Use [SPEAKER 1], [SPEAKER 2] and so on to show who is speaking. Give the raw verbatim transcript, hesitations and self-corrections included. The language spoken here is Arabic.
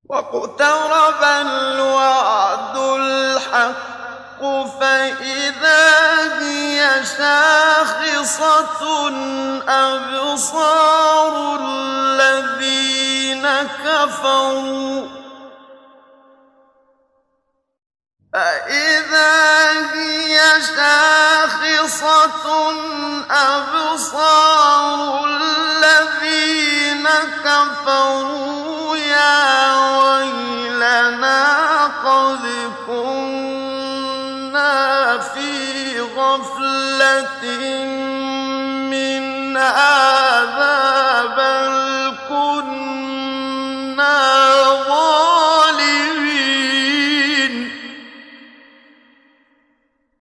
[SPEAKER 1] واقترب الوعد الحق فإذا هي شاخصة أبصار الذين كفروا فإذا هي شاخصة أبصار الذين كفروا يا ويلنا قد كنا في غفلة من هذا